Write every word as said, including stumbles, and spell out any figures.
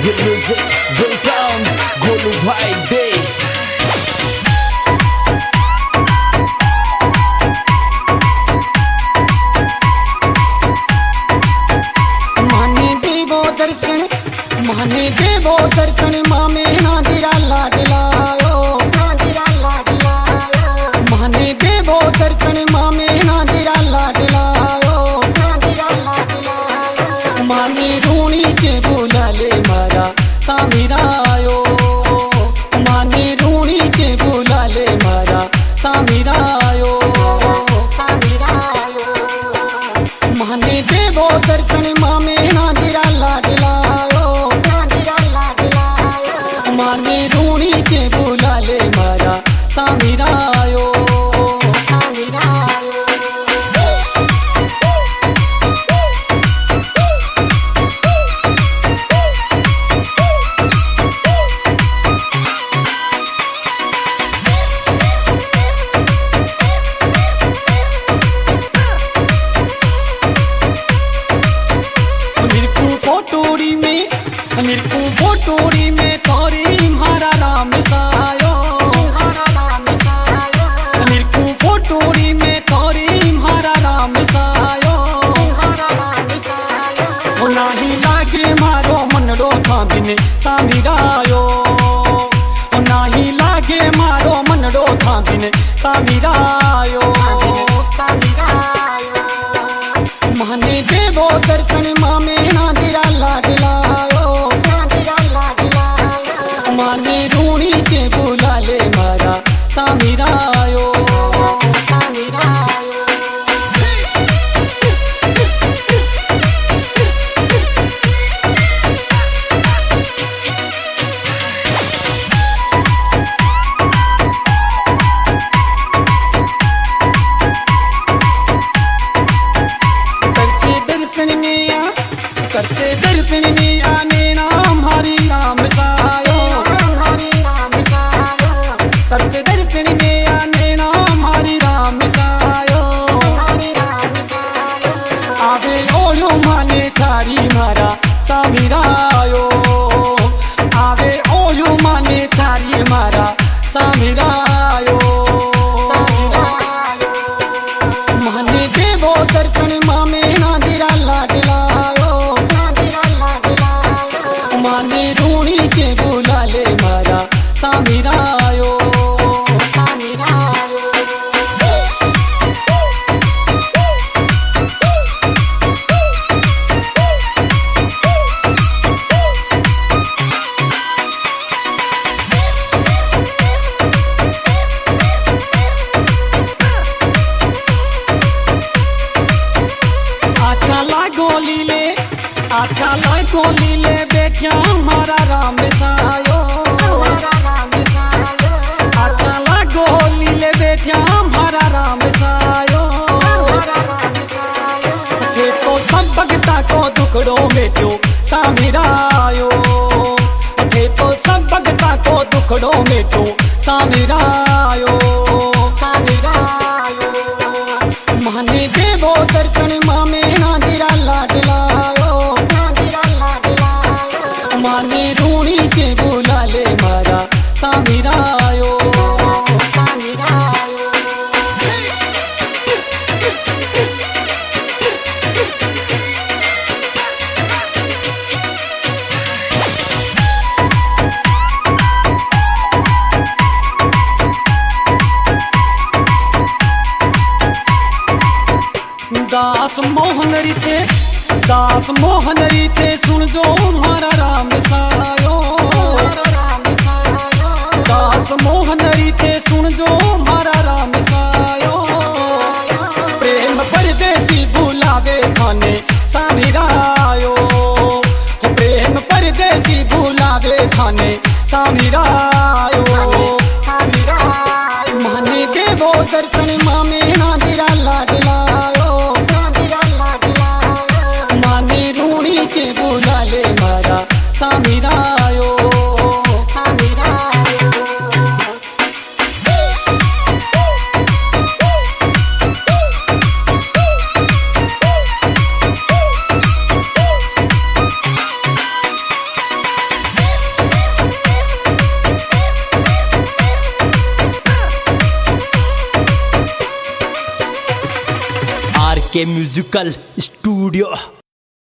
Real music, real sounds, Golu भाई दे। माने देवो दर्शन, माने देवो दर्शन, मामे नादिरा लाडलायो, नादिरा लाडलायो। माने देवो दर्शन, मामे नादिरा लाडलायो, नादिरा लाडलायो। माने रूणी के बुला ले मारा सामीरायो, माने रूणी के बुला ले मारा सामीरायो, सामीरायो। माने देवो दर्शन, मामे नादिरा लाडलायो, नादिरा लाडलायो। माने रूणी के बुला ले मारा सामीरायो, सामीरायो। फोटोड़ी में निरकू फोटोड़ी में तोरी हमारा राम सायो, निरकू फोटोड़ी में तोरी हमारा राम सायो। नाही लागे मारो मनड़ो थांबिने सामीरायो, नाही लागे मारो मनड़ो थांबिने सामीरायो। माने देवो दर्शन, मामे नादिरा लाडलायो, नादिरा लाडलायो। माने रूणी के बुला ले मारा सामीरायो, सामीरायो। करते दर्शन में आने नाम हरि राम सायो, करते दर्शन में आने नाम हरि राम सायो। आवे ओयो माने थारी मारा सामीरायो, आवे ओयो माने थारी मारा सामीरायो। माने देवो दर्शन, मामे नादिरा लाडलायो, माने रूणी के बुला ले मारा सामीरायो, सामीरायो। अच्छा लागो लीले, अच्छा लागो लीले बेटिया हमारा राम सायो, अच्छा लागो लीले बेटिया हमारा राम सायो। थे तो सब भगता को दुखड़ो मेटो सामीरायो, थे तो सब भगता को दुखड़ो मेटो सामीरायो, सामीरायो। माने देवो दर्शन, मामे नादिरा लाडलायो, नादिरा लाडलायो। माने रूणी के बुला ले मारा सामीरायो, सामीरायो। दास मोहन रीते, दास मोहन रीते सुन जो हमारा राम सायो, दास मोहन रीते सुन जो हमारा राम सायो। प्रेम परदेसी बुलावे थाने सामीरायो, प्रेम परदेसी बुलावे थाने सामीरायो। माने देवो दर्शन, मामे नादिरा लाडलायो, माने रूणी के बुला ले मारा सामीरायो, सामीरायो। के म्यूजिकल स्टूडियो।